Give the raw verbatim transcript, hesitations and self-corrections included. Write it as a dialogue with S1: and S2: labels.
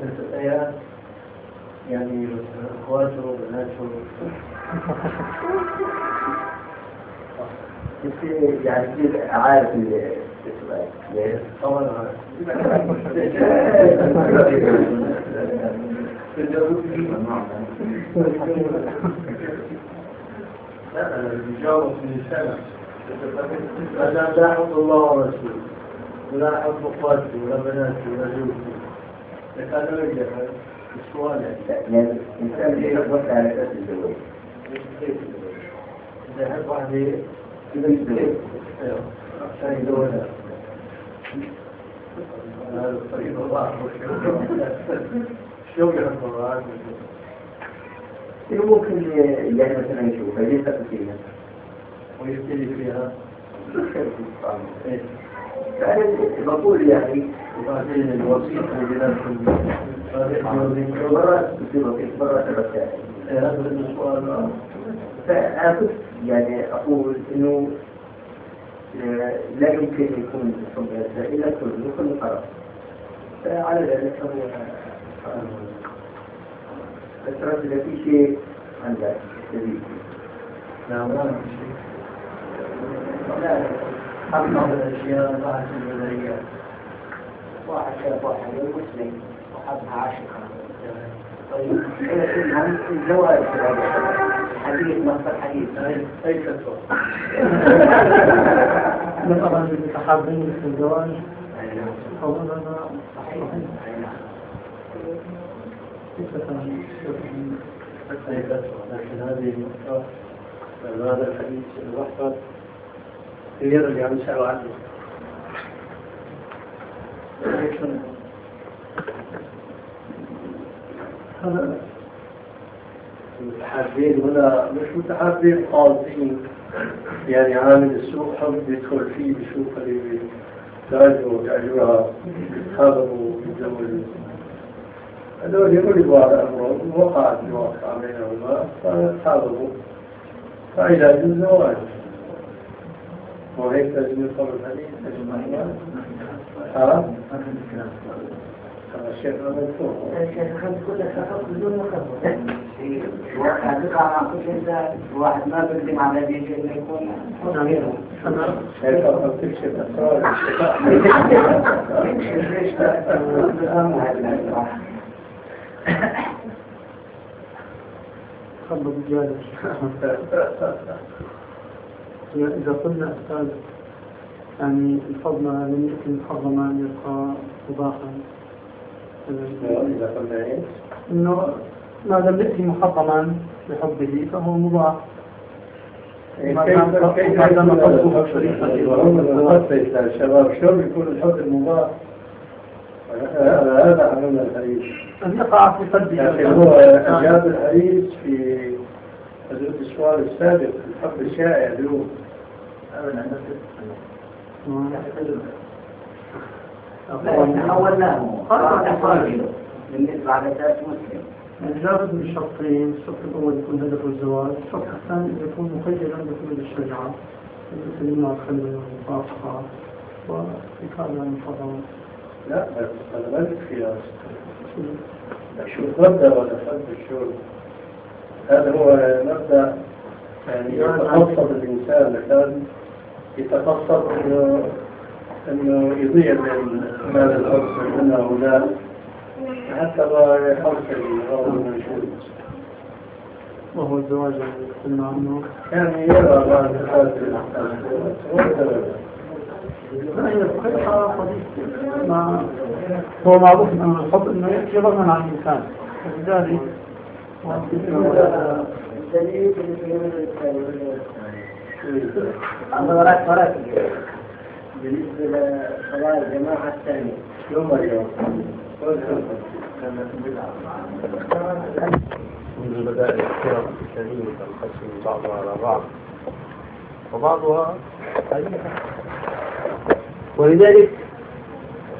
S1: الفتيات يعني اخواته وبناته
S2: يعني كثير عارف السؤال ليه؟
S1: طبعا عارف لا أنا بجاوب من سنة أنا لا أحب الله ورسوله ولا أحب أخواتي ولا بناتي ولا زوجتي لكن أنا أرجع السؤال
S2: يعني الإنسان يحب على أساس الزواج
S1: إذا أحب واحدة
S2: كيف يتزوج؟
S1: عشان يدورها هذا الطريق الله شو يحب الله
S2: إنه ممكن يعني مثلا يشوف ليس فيها
S1: ويبتدي فيها
S2: فأنا بقول يعني
S1: وبعدين الوظيفة بيناتهم
S2: مرات بتصير مرات الرسائل
S1: هذا السؤال
S2: فأنا كنت يعني أقول إنه لا يمكن يكون الحب إلا كل كل قرار فعلى ذلك هو بس إذا في شيء عندك جديد
S1: لا ما في شيء لا أبغى الأشياء بعد الولايات
S3: واحد شاف واحد مسلم وحبها عاشقا طيب هم الزواج حديث مصدر حديث
S1: أي كتب
S4: من أراد المتحابين في الزواج أولا
S3: صحيح
S1: أي كتب لكن هذه النقطة هذا الحديث الوحدة يرجع نسأل عنه هذا المتحابين هنا مش متحابين قاصدين يعني عامل السوق حب يدخل فيه بيشوف اللي تعجبه تعجبها يتخابروا يتزوجوا هذول يغلبوا على أمرهم وقعت الواقع بينهما فتخابروا فعلاج الزواج وهيك لازم يقول الحديث ها؟ هذا الشيء مذكور
S3: الشيخ خمس كل سفر بدون مخبر واحد يقع مع كل إنسان واحد ما بيقدم على بيجي إنه يكون
S4: أنا
S1: هيك أصلا تكشف أسرار
S4: خلوا بجالس إذا قلنا أستاذ يعني الفضل لم يكن محرما يبقى مباحا
S1: إذا قلنا إيش؟
S4: إنه ما لم يأتي محرما بحبه فهو مباح
S1: كيف كيف عندما تصبح شريفة الشباب شلون يكون الحب المباح؟ هذا عملنا الحديث
S4: أن يقع في قلبه
S1: لكن هو أجاب الحديث في السؤال السابق الحب الشائع اليوم
S3: تحولناه صار بالنسبة على أساس مسلم
S4: لابد من شرطين، الشرط الأول يكون هدفه الزواج، الشرط الثاني يكون مخيرا بكل الشريعة مثل ما الخلوة والمفارقة وإقامة المحرمات.
S1: لا هذا ما في شو مبدأ ولا فن الشرب هذا هو مبدأ يعني يتقصد الإنسان لكان يتقصد إنه إنه يضيع من مال الأرض من هنا وهناك حتى ما يحصل الغرض المنشود
S4: وهو الزواج قلنا عنه
S1: يعني يرى بعض الحالات
S4: لا هي الصحيحة صديق ما هو معروف أن الحب أنه يأتي رغما عن الإنسان ولذلك
S3: الدليل أمرات فرق بالنسبة لصلاة الجماعة الثانية
S1: يوم اليوم
S5: منذ بدأ الفرق الإسلامية تنقسم بعضها على بعض وبعضها صحيحة ولذلك